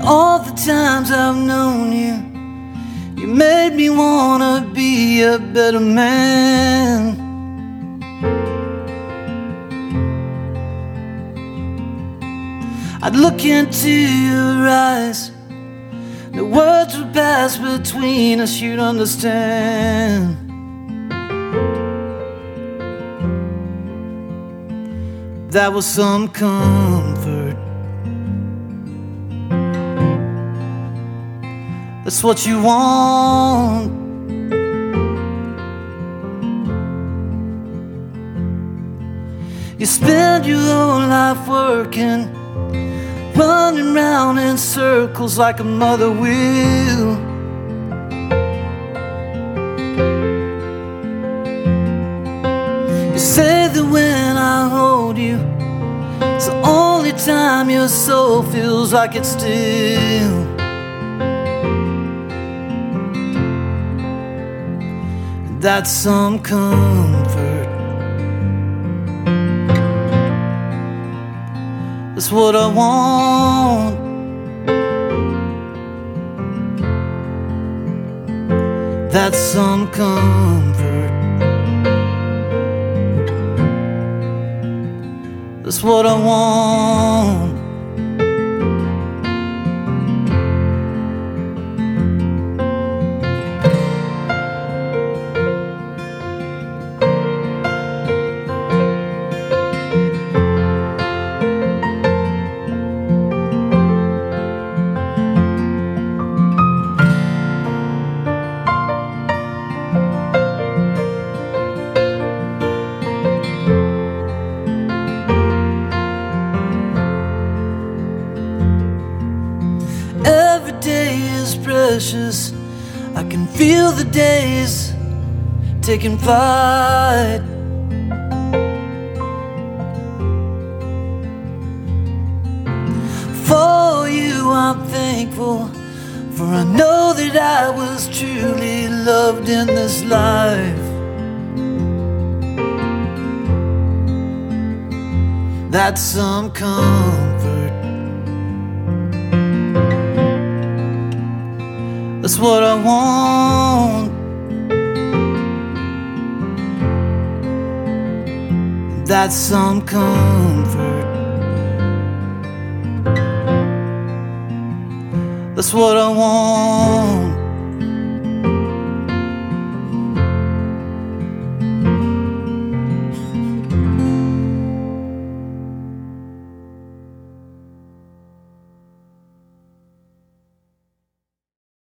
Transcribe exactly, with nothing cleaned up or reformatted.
all the times I've known you, you made me wanna be a better man. I'd look into your eyes, the words would pass between us, you'd understand. That was some comfort. That's what you want. You spend your whole life working, running round in circles like a mother will. You say that when I hold you, it's the only time your soul feels like it's still. That's some comfort. That's what I want. That's some comfort. That's what I want. Every day is precious. I can feel the days taking flight. For you I'm thankful, for I know that I was truly loved in this life. That's some comfort. That's what I want. That's some comfort. That's what I want.